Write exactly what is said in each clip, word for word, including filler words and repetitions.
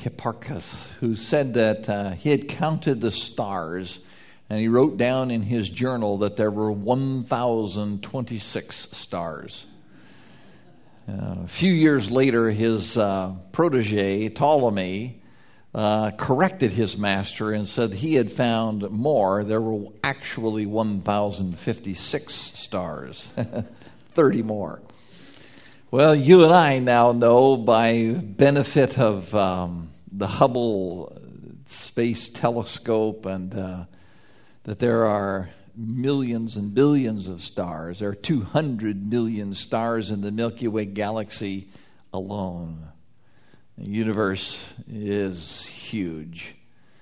Hipparchus, who said that uh, he had counted the stars, and he wrote down in his journal that there were one thousand twenty-six stars. Uh, a few years later, his uh, protege, Ptolemy, uh, corrected his master and said he had found more. There were actually one thousand fifty-six stars, thirty more. Well, you and I now know by benefit of um, the Hubble Space Telescope and uh, that there are millions and billions of stars. There are two hundred million stars in the Milky Way galaxy alone. The universe is huge.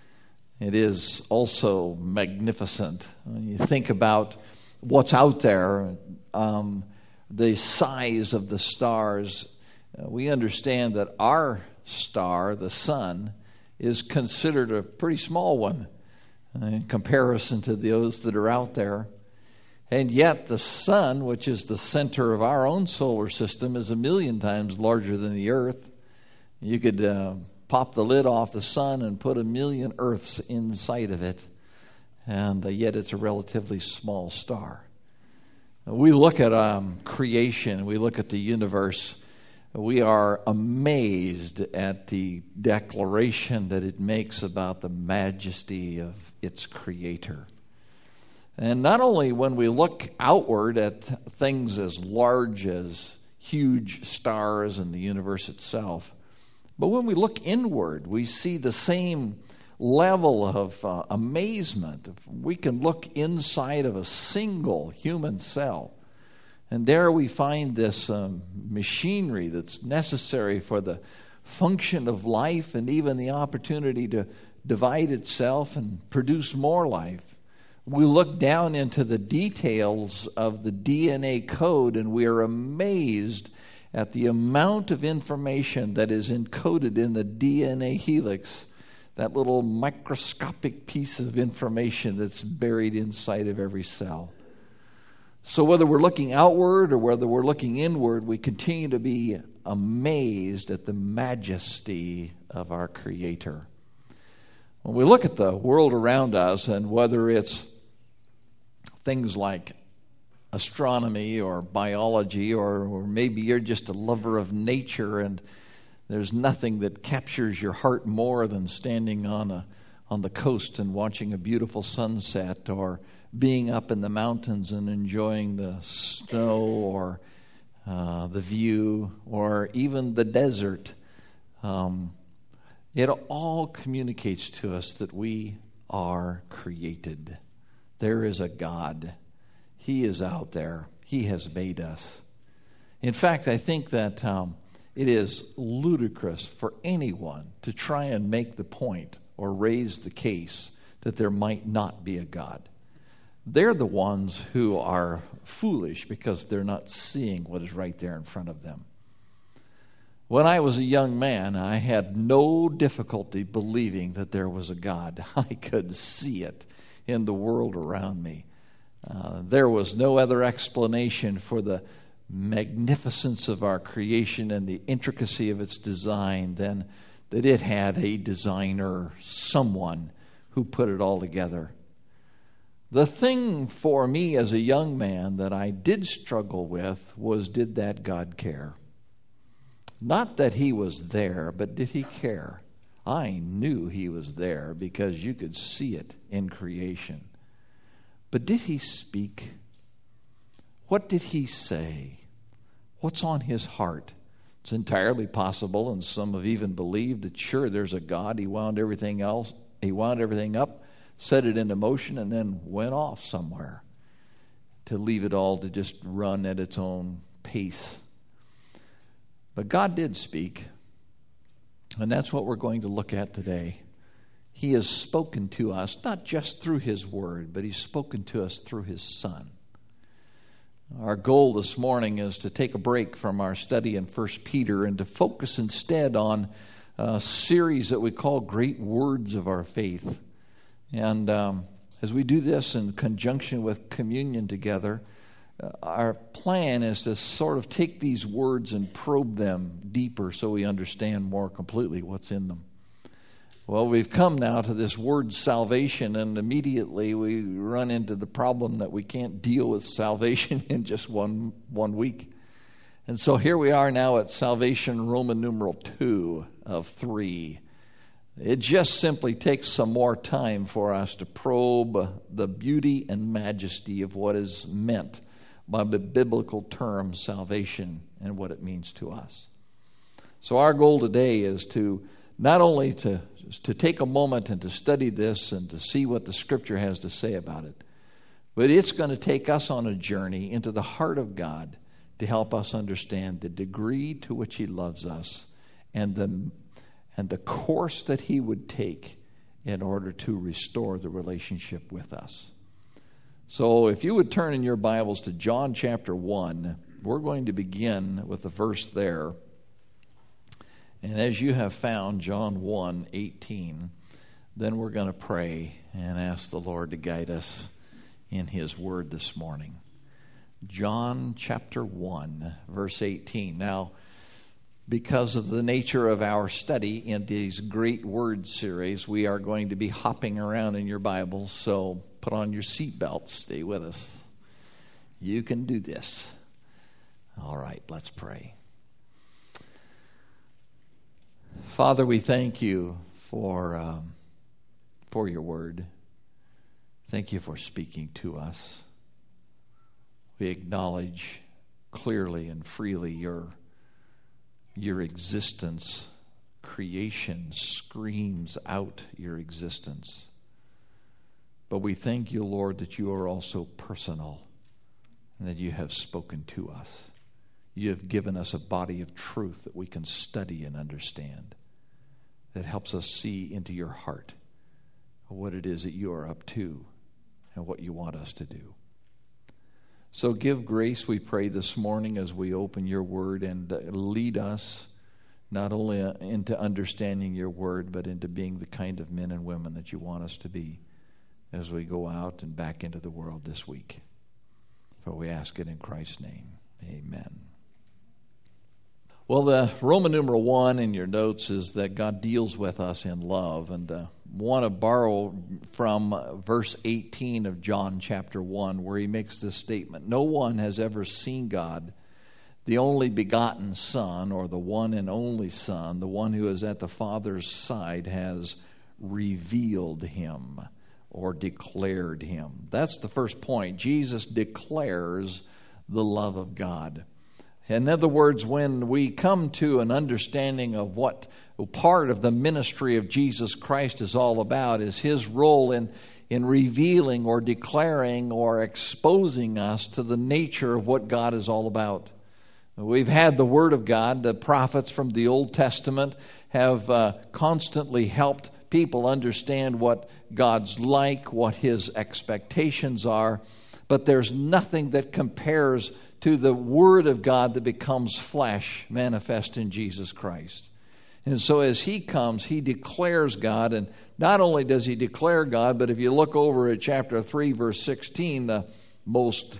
It is also magnificent. When you think about what's out there, um, the size of the stars, uh, we understand that our star, the sun, is considered a pretty small one in comparison to those that are out there. And yet the sun, which is the center of our own solar system, is a million times larger than the earth. You could uh, pop the lid off the sun and put a million earths inside of it, and uh, yet it's a relatively small star. We look at um, creation, we look at the universe, we are amazed at the declaration that it makes about the majesty of its creator. And not only when we look outward at things as large as huge stars in the universe itself, but when we look inward, we see the same level of uh, amazement. We can look inside of a single human cell, and there we find this um, machinery that's necessary for the function of life and even the opportunity to divide itself and produce more life. We look down into the details of the D N A code, and we are amazed at the amount of information that is encoded in the D N A helix, that little microscopic piece of information that's buried inside of every cell. So whether we're looking outward or whether we're looking inward, we continue to be amazed at the majesty of our Creator. When we look at the world around us, and whether it's things like astronomy or biology, or, or maybe you're just a lover of nature and there's nothing that captures your heart more than standing on a on the coast and watching a beautiful sunset, or being up in the mountains and enjoying the snow, or uh, the view, or even the desert. Um, it all communicates to us that we are created. There is a God. He is out there. He has made us. In fact, I think that um, it is ludicrous for anyone to try and make the point or raise the case that there might not be a God. They're the ones who are foolish because they're not seeing what is right there in front of them. When I was a young man, I had no difficulty believing that there was a God. I could see it in the world around me. Uh, there was no other explanation for the magnificence of our creation and the intricacy of its design than that it had a designer, someone who put it all together. The thing for me as a young man that I did struggle with was, did that God care? Not that he was there, but did he care? I knew he was there because you could see it in creation. But did he speak? What did he say? What's on his heart? It's entirely possible, and some have even believed that sure, there's a God. He wound everything else. He wound everything up, set it into motion, and then went off somewhere to leave it all to just run at its own pace. But God did speak, and that's what we're going to look at today. He has spoken to us, not just through His Word, but He's spoken to us through His Son. Our goal this morning is to take a break from our study in First Peter and to focus instead on a series that we call Great Words of Our Faith. And um, as we do this in conjunction with communion together, uh, our plan is to sort of take these words and probe them deeper so we understand more completely what's in them. Well, we've come now to this word salvation, and immediately we run into the problem that we can't deal with salvation in just one one week. And so here we are now at salvation, Roman numeral two of three. It just simply takes some more time for us to probe the beauty and majesty of what is meant by the biblical term salvation and what it means to us. So our goal today is to not only to, to take a moment and to study this and to see what the Scripture has to say about it, but it's going to take us on a journey into the heart of God to help us understand the degree to which He loves us and the and the course that He would take in order to restore the relationship with us. So if you would turn in your Bibles to John chapter one, we're going to begin with the verse there. And as you have found John one eighteen, then we're going to pray and ask the Lord to guide us in His Word this morning. John chapter one, verse eighteen. Now, because of the nature of our study in these great word series, we are going to be hopping around in your Bible, so put on your seatbelts, stay with us. You can do this. All right, let's pray. Father, we thank you for, um, for your word. Thank you for speaking to us. We acknowledge clearly and freely your Your existence. Creation screams out your existence. But we thank you, Lord, that you are also personal and that you have spoken to us. You have given us a body of truth that we can study and understand, that helps us see into your heart what it is that you are up to and what you want us to do. So give grace, we pray, this morning as we open your word, and lead us not only into understanding your word, but into being the kind of men and women that you want us to be as we go out and back into the world this week. For we ask it in Christ's name. Amen. Well, the Roman numeral one in your notes is that God deals with us in love, and uh, want to borrow from verse eighteen of John chapter one, where he makes this statement: no one has ever seen God, the only begotten Son, or the one and only Son, the one who is at the Father's side, has revealed him or declared him. That's the first point. Jesus declares the love of God. In other words, when we come to an understanding of what part of the ministry of Jesus Christ is all about, is his role in, in revealing or declaring or exposing us to the nature of what God is all about. We've had the Word of God. The prophets from the Old Testament have uh, constantly helped people understand what God's like, what His expectations are. But there's nothing that compares to the Word of God that becomes flesh, manifest in Jesus Christ. And so as He comes, He declares God. And not only does He declare God, but if you look over at chapter three, verse sixteen, the most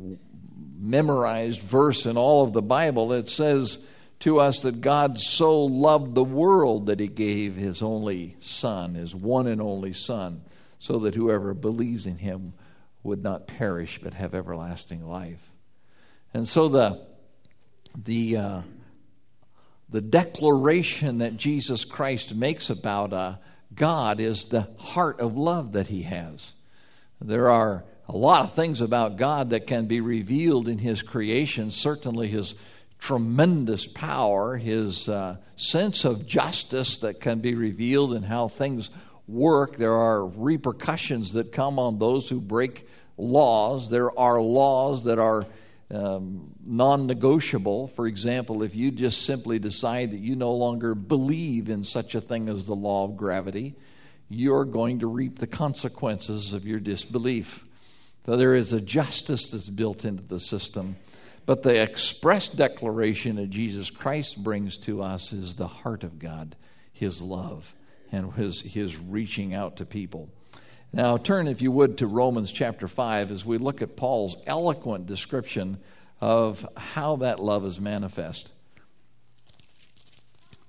memorized verse in all of the Bible, it says to us that God so loved the world that He gave His only Son, His one and only Son, so that whoever believes in Him would not perish but have everlasting life. And so the the uh, the declaration that Jesus Christ makes about uh, God is the heart of love that He has. There are a lot of things about God that can be revealed in His creation. Certainly His tremendous power, His uh, sense of justice that can be revealed in how things work. There are repercussions that come on those who break laws. There are laws that are um, non-negotiable. For example, if you just simply decide that you no longer believe in such a thing as the law of gravity, you're going to reap the consequences of your disbelief. So there is a justice that's built into the system. But the express declaration that Jesus Christ brings to us is the heart of God, His love, and His, his reaching out to people. Now turn, if you would, to Romans chapter five as we look at Paul's eloquent description of how that love is manifest.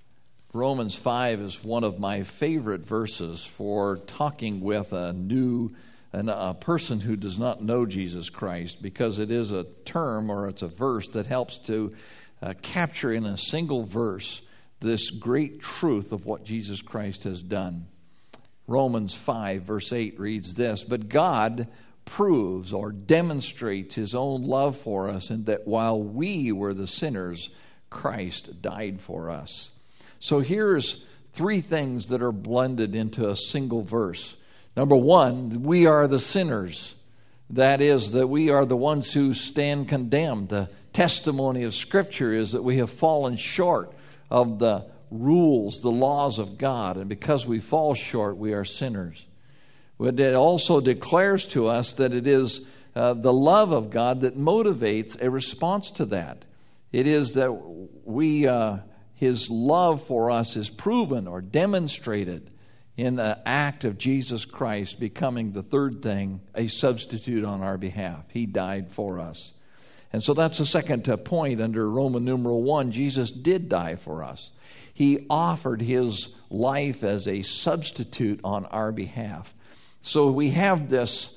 Romans five is one of my favorite verses for talking with a new an, a person who does not know Jesus Christ, because it is a term, or it's a verse that helps to uh, capture in a single verse this great truth of what Jesus Christ has done. Romans five verse eight reads this: "But God proves or demonstrates his own love for us, in that while we were the sinners, Christ died for us." So here's three things that are blended into a single verse. Number one, we are the sinners. That is, that we are the ones who stand condemned. The testimony of Scripture is that we have fallen short of the rules, the laws of God. And because we fall short, we are sinners. But it also declares to us that it is uh, the love of God that motivates a response to that. It is that we, uh, His love for us is proven or demonstrated in the act of Jesus Christ becoming, the third thing, a substitute on our behalf. He died for us. And so that's the second uh, point under Roman numeral one. Jesus did die for us. He offered his life as a substitute on our behalf. So we have this,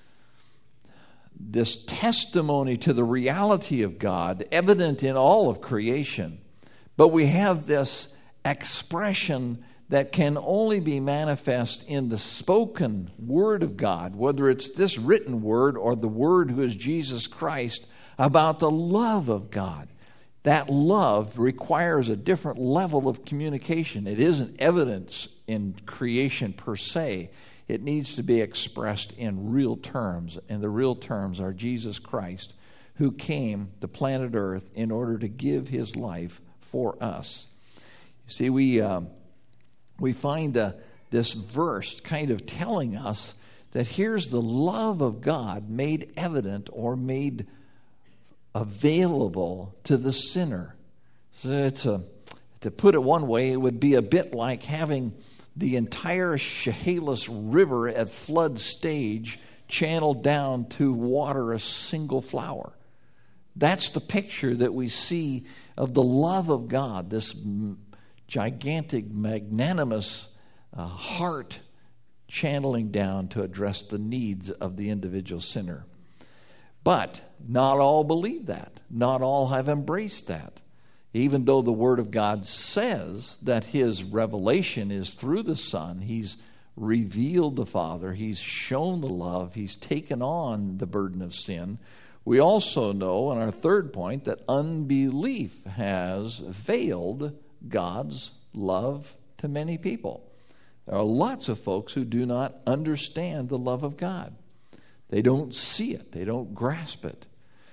this testimony to the reality of God evident in all of creation. But we have this expression that can only be manifest in the spoken word of God, whether it's this written word or the word who is Jesus Christ, about the love of God. That love requires a different level of communication. It isn't evidence in creation per se. It needs to be expressed in real terms, and the real terms are Jesus Christ, who came to planet Earth in order to give his life for us. You see, we um, we find uh, this verse kind of telling us that here's the love of God made evident or made available to the sinner. So it's a, to put it one way, it would be a bit like having the entire Chehalis River at flood stage channeled down to water a single flower. That's the picture that we see of the love of God, this gigantic, magnanimous uh, heart channeling down to address the needs of the individual sinner. But not all believe that. Not all have embraced that. Even though the Word of God says that his revelation is through the Son, he's revealed the Father, he's shown the love, he's taken on the burden of sin, we also know, in our third point, that unbelief has veiled God's love to many people. There are lots of folks who do not understand the love of God. They don't see it. They don't grasp it.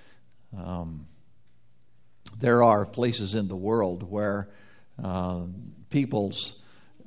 Um, there are places in the world where uh, people's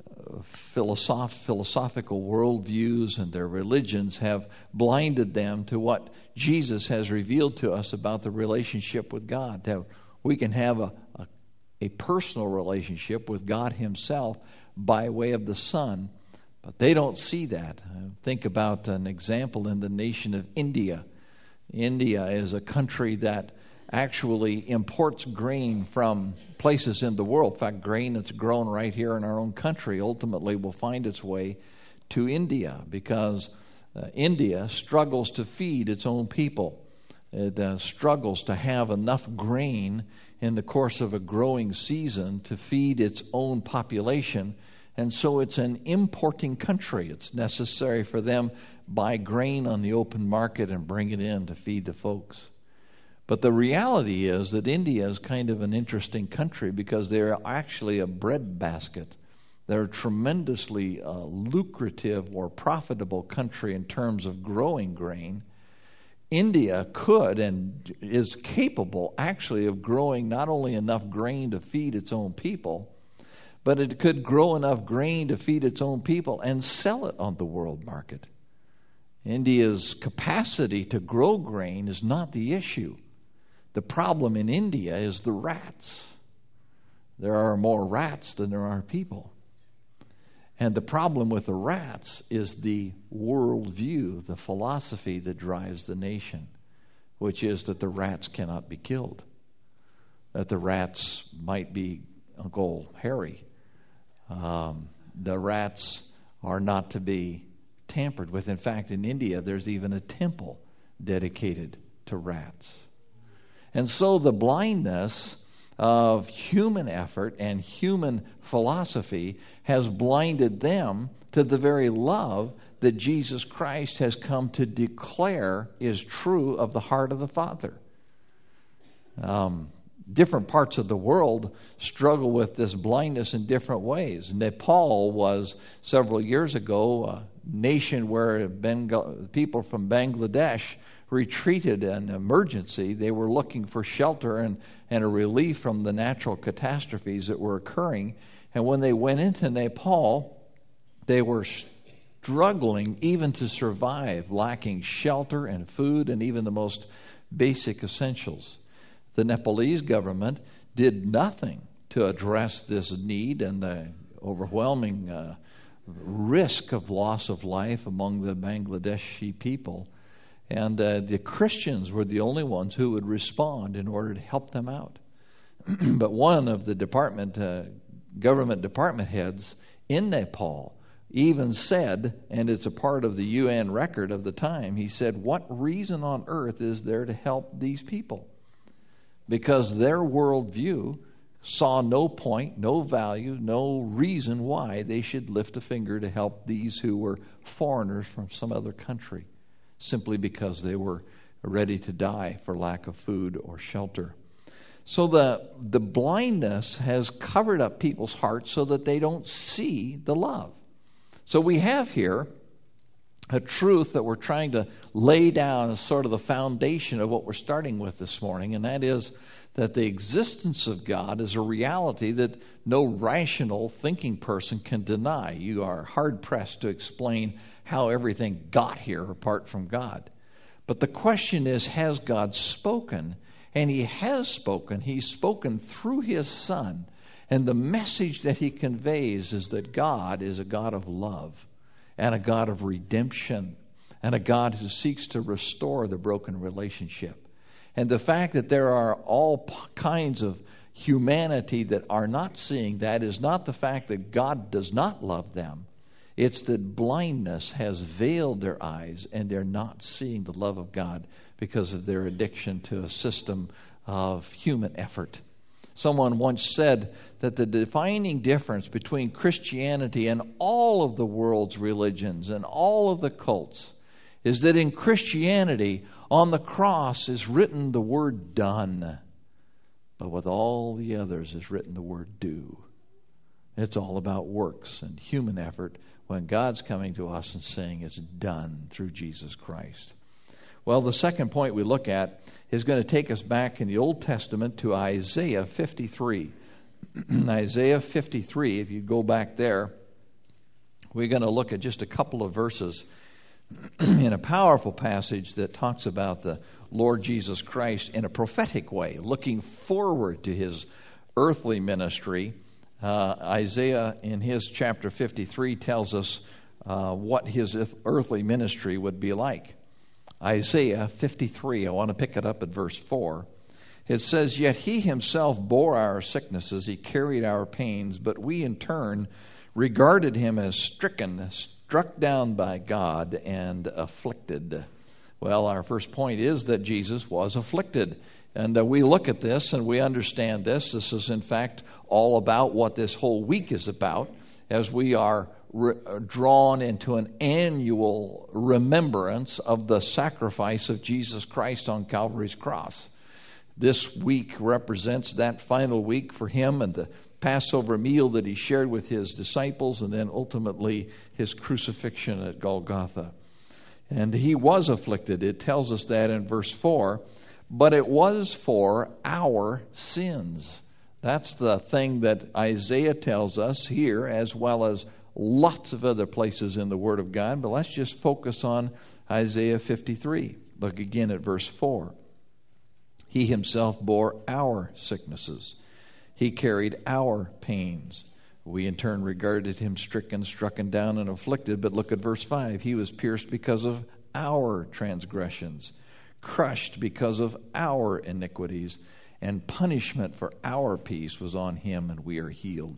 philosoph- philosophical worldviews and their religions have blinded them to what Jesus has revealed to us about the relationship with God. That we can have a, a, a personal relationship with God himself by way of the Son, but they don't see that. Think about an example in the nation of India. India is a country that actually imports grain from places in the world. In fact, grain that's grown right here in our own country ultimately will find its way to India, because uh, India struggles to feed its own people. It uh, struggles to have enough grain in the course of a growing season to feed its own population. And so it's an importing country. It's necessary for them buy grain on the open market and bring it in to feed the folks. But the reality is that India is kind of an interesting country because they're actually a breadbasket. They're a tremendously uh, lucrative or profitable country in terms of growing grain. India could and is capable actually of growing not only enough grain to feed its own people, but it could grow enough grain to feed its own people and sell it on the world market. India's capacity to grow grain is not the issue. The problem in India is the rats. There are more rats than there are people. And the problem with the rats is the worldview, the philosophy that drives the nation, which is that the rats cannot be killed, that the rats might be Uncle Harry, Um, the rats are not to be tampered with. In fact, in India, there's even a temple dedicated to rats. And so the blindness of human effort and human philosophy has blinded them to the very love that Jesus Christ has come to declare is true of the heart of the Father. Um, different parts of the world struggle with this blindness in different ways. Nepal was, several years ago, a nation where Bengal, people from Bangladesh retreated in emergency. They were looking for shelter and, and a relief from the natural catastrophes that were occurring. And when they went into Nepal, they were struggling even to survive, lacking shelter and food and even the most basic essentials. The Nepalese government did nothing to address this need and the overwhelming uh, risk of loss of life among the Bangladeshi people. And uh, the Christians were the only ones who would respond in order to help them out. But one of the department, uh, government department heads in Nepal even said, and it's a part of the U N record of the time, he said, what reason on earth is there to help these people? Because their worldview saw no point, no value, no reason why they should lift a finger to help these who were foreigners from some other country, simply because they were ready to die for lack of food or shelter. So the, the blindness has covered up people's hearts so that they don't see the love. So we have here a truth that we're trying to lay down as sort of the foundation of what we're starting with this morning, and that is that the existence of God is a reality that no rational thinking person can deny. You are hard-pressed to explain how everything got here apart from God. But the question is, has God spoken? And He has spoken. He's spoken through His Son. And the message that He conveys is that God is a God of love and a God of redemption and a God who seeks to restore the broken relationship. And the fact that there are all kinds of humanity that are not seeing that is not the fact that God does not love them. It's that blindness has veiled their eyes and they're not seeing the love of God because of their addiction to a system of human effort. Someone once said that the defining difference between Christianity and all of the world's religions and all of the cults is that in Christianity, on the cross is written the word done, but with all the others is written the word do. It's all about works and human effort when God's coming to us and saying it's done through Jesus Christ. Well, the second point we look at is going to take us back in the Old Testament to Isaiah fifty-three. Isaiah fifty-three, if you go back there, we're going to look at just a couple of verses in a powerful passage that talks about the Lord Jesus Christ in a prophetic way, looking forward to His earthly ministry. Uh, Isaiah, in his chapter fifty-three, tells us uh, what His earthly ministry would be like. Isaiah fifty-three, I want to pick it up at verse four. It says, "Yet He Himself bore our sicknesses, He carried our pains, but we in turn regarded Him as stricken, struck down by God, and afflicted." Well, our first point is that Jesus was afflicted. And uh, we look at this and we understand this. This is, in fact, all about what this whole week is about, as we are re- drawn into an annual remembrance of the sacrifice of Jesus Christ on Calvary's cross. This week represents that final week for Him and the Passover meal that He shared with His disciples, and then ultimately His crucifixion at Golgotha. And He was afflicted. It tells us that in verse four. But it was for our sins. That's the thing that Isaiah tells us here, as well as lots of other places in the Word of God. But let's just focus on Isaiah fifty-three. Look again at verse four. He Himself bore our sicknesses. He carried our pains. We in turn regarded Him stricken, struck down, and afflicted. But look at verse five. He was pierced because of our transgressions, crushed because of our iniquities, and punishment for our peace was on Him, and we are healed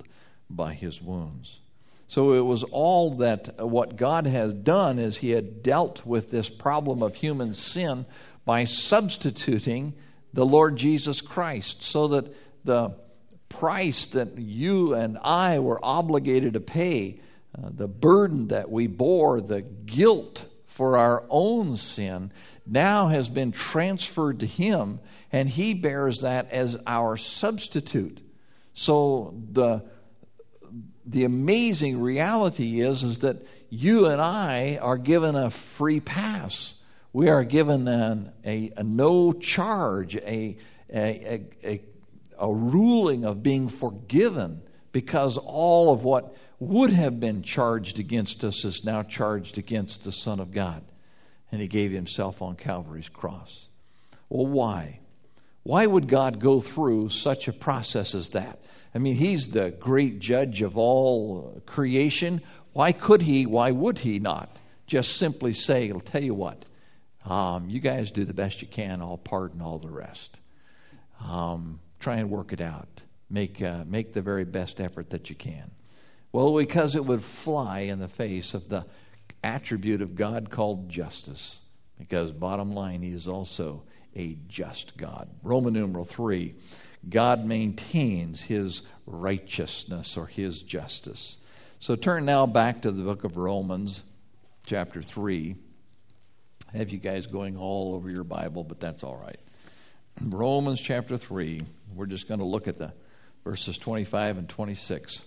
by his wounds. So it was all that what God has done is he had dealt with this problem of human sin by substituting the Lord Jesus Christ, so that the price that you and I were obligated to pay, uh, the burden that we bore, the guilt for our own sin, now has been transferred to him, and he bears that as our substitute. So the the amazing reality is, is that you and I are given a free pass. We are given an, a, a no charge, a, a, a, a ruling of being forgiven, because all of what would have been charged against us is now charged against the Son of God. And he gave himself on Calvary's cross. Well, why? Why would God go through such a process as that? I mean, he's the great judge of all creation. Why could he, why would he not just simply say, I'll tell you what, um, you guys do the best you can, I'll pardon all the rest. Um, try and work it out. Make, uh, make the very best effort that you can. Well, because it would fly in the face of the attribute of God called justice. Because bottom line, he is also a just God. Roman numeral three, God maintains his righteousness or his justice. So turn now back to the book of Romans, chapter three. I have you guys going all over your Bible, but that's all right. Romans chapter three, we're just going to look at the verses twenty-five and twenty-six.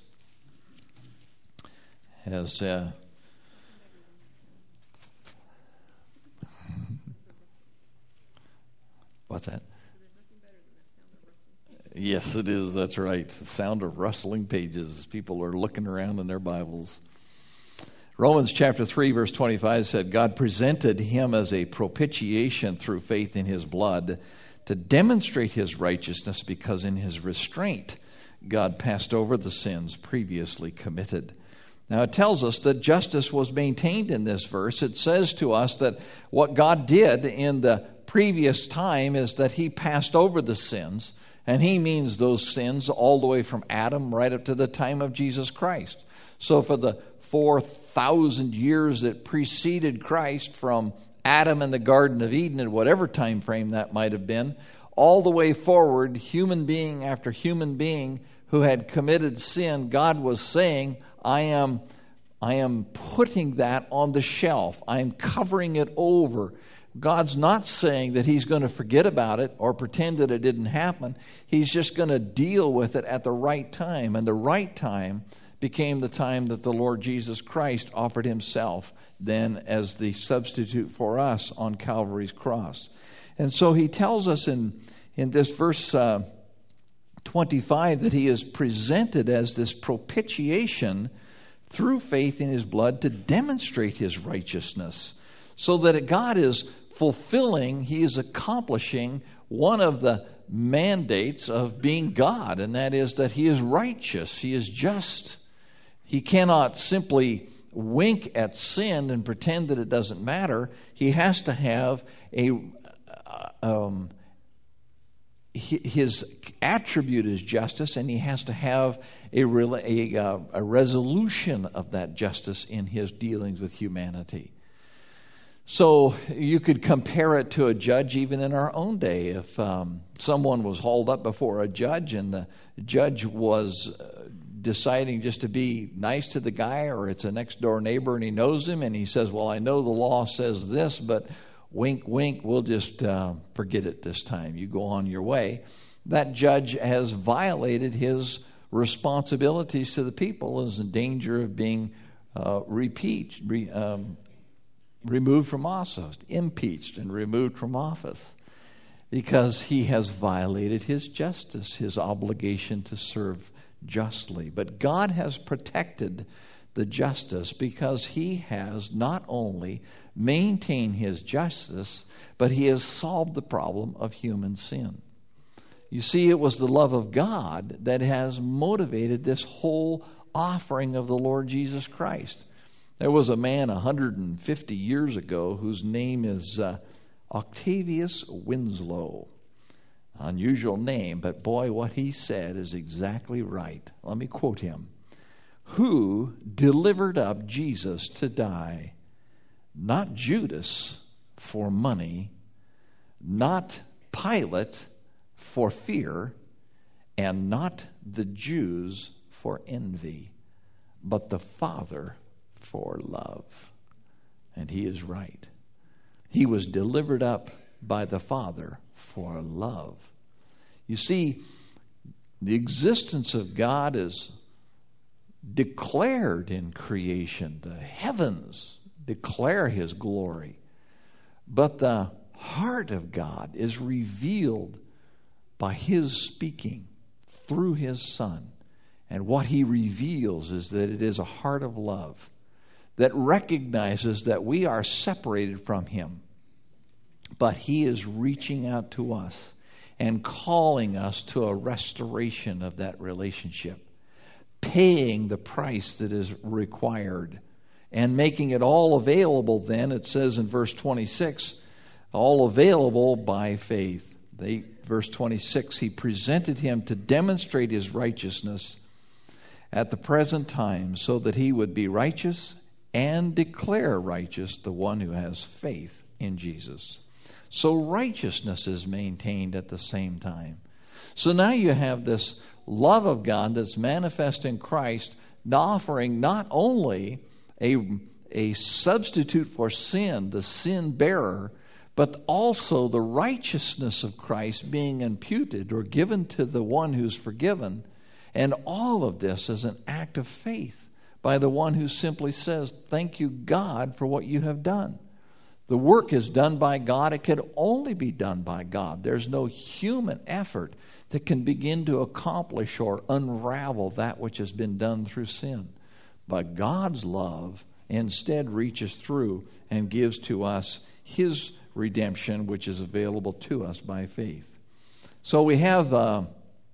As uh, what's that? Yes, it is. That's right. The sound of rustling pages as people are looking around in their Bibles. Romans chapter three, verse twenty-five said, God presented him as a propitiation through faith in his blood to demonstrate his righteousness, because in his restraint God passed over the sins previously committed. Now it tells us that justice was maintained in this verse. It says to us that what God did in the previous time is that he passed over the sins. And he means those sins all the way from Adam right up to the time of Jesus Christ. So for the four thousand years that preceded Christ, from Adam in the Garden of Eden, at whatever time frame that might have been, all the way forward, human being after human being who had committed sin, God was saying, I am, I am putting that on the shelf. I am covering it over. God's not saying that he's going to forget about it or pretend that it didn't happen. He's just going to deal with it at the right time. And the right time became the time that the Lord Jesus Christ offered himself then as the substitute for us on Calvary's cross. And so he tells us in, in this verse uh, twenty-five that he is presented as this propitiation through faith in his blood to demonstrate his righteousness. So that God is fulfilling, he is accomplishing one of the mandates of being God, and that is that he is righteous, he is just. He cannot simply wink at sin and pretend that it doesn't matter. He has to have a um, his attribute is justice, and he has to have a, a, a resolution of that justice in his dealings with humanity. So you could compare it to a judge even in our own day. If um, someone was hauled up before a judge and the judge was uh, deciding just to be nice to the guy, or it's a next door neighbor and he knows him and he says, well, I know the law says this, but wink, wink, we'll just uh, forget it this time. You go on your way. That judge has violated his responsibilities to the people, is in danger of being uh, repeat, re, um, removed from office, impeached and removed from office, because he has violated his justice, his obligation to serve justly. But God has protected the justice because he has not only maintained his justice, but he has solved the problem of human sin. You see, it was the love of God that has motivated this whole offering of the Lord Jesus Christ. There was a man one hundred fifty years ago whose name is uh, Octavius Winslow. Unusual name, but boy, what he said is exactly right. Let me quote him. who delivered up Jesus to die. Not Judas for money, not Pilate for fear, and not the Jews for envy, but the Father for love. And he is right. He was delivered up by the Father for love. You see, the existence of God is declared in creation. The heavens declare his glory. But the heart of God is revealed by his speaking through his Son. And what he reveals is that it is a heart of love that recognizes that we are separated from him. But he is reaching out to us and calling us to a restoration of that relationship, paying the price that is required, and making it all available then, it says in verse twenty-six, all available by faith. They, verse twenty-six, he presented him to demonstrate his righteousness at the present time, so that he would be righteous and declare righteous the one who has faith in Jesus. So righteousness is maintained at the same time. So now you have this love of God that's manifest in Christ, offering not only a, a substitute for sin, the sin bearer, but also the righteousness of Christ being imputed or given to the one who's forgiven. And all of this is an act of faith by the one who simply says, thank you, God, for what you have done. The work is done by God. It can only be done by God. There's no human effort that can begin to accomplish or unravel that which has been done through sin. But God's love instead reaches through and gives to us his redemption, which is available to us by faith. So we have uh,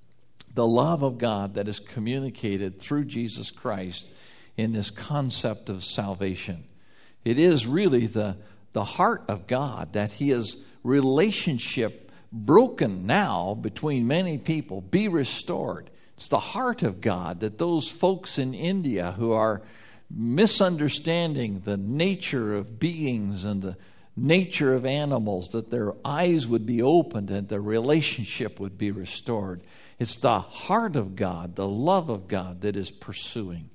the love of God that is communicated through Jesus Christ in this concept of salvation. It is really the, the heart of God that his relationship broken now between many people be restored. It's the heart of God that those folks in India who are misunderstanding the nature of beings and the nature of animals, that their eyes would be opened and the relationship would be restored. It's the heart of God, the love of God that is pursuing.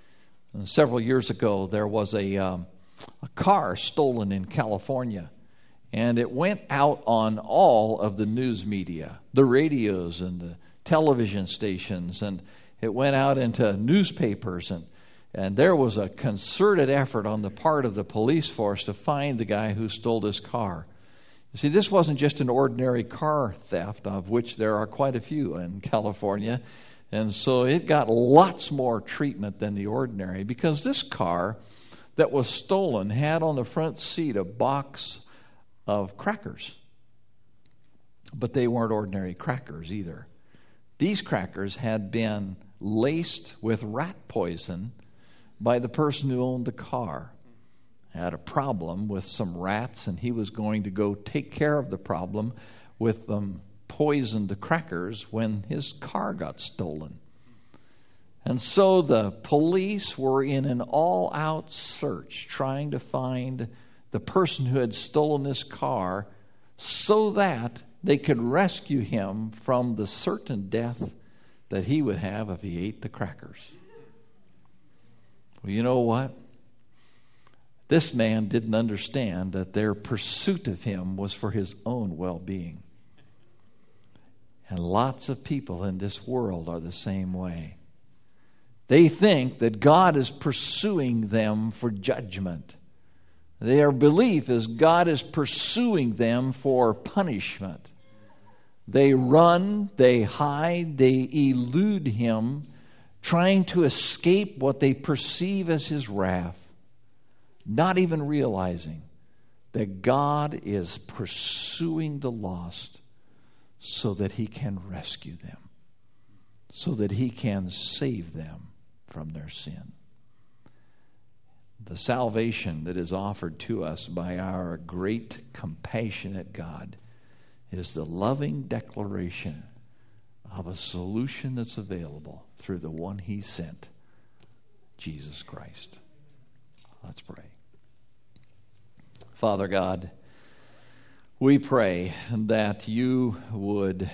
And several years ago, there was a, um, a car stolen in California, and it went out on all of the news media, the radios and the television stations, and it went out into newspapers, and And there was a concerted effort on the part of the police force to find the guy who stole this car. You see, this wasn't just an ordinary car theft, of which there are quite a few in California. And so it got lots more treatment than the ordinary, because this car that was stolen had on the front seat a box of crackers. But they weren't ordinary crackers either. These crackers had been laced with rat poison by the person who owned the car. Had a problem with some rats, and he was going to go take care of the problem with them poisoned crackers when his car got stolen. And so the police were in an all-out search trying to find the person who had stolen this car so that they could rescue him from the certain death that he would have if he ate the crackers. Well, you know what? This man didn't understand that their pursuit of him was for his own well-being. And lots of people in this world are the same way. They think that God is pursuing them for judgment. Their belief is God is pursuing them for punishment. They run, they hide, they elude him, trying to escape what they perceive as his wrath, not even realizing that God is pursuing the lost so that he can rescue them, so that he can save them from their sin. The salvation that is offered to us by our great, compassionate God is the loving declaration of a solution that's available through the one he sent, Jesus Christ. Let's pray. Father God, we pray that you would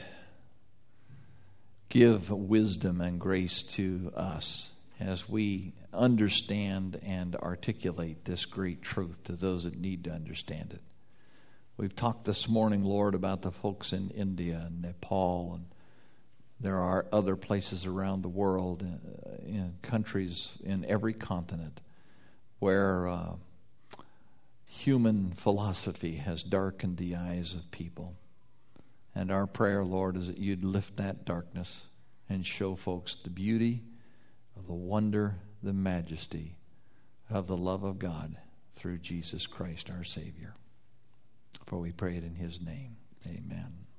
give wisdom and grace to us as we understand and articulate this great truth to those that need to understand it. We've talked this morning, Lord, about the folks in India and Nepal, and there are other places around the world, uh, in countries in every continent, where uh, human philosophy has darkened the eyes of people. And our prayer, Lord, is that you'd lift that darkness and show folks the beauty, the wonder, the majesty of the love of God through Jesus Christ, our Savior. For we pray it in his name. Amen.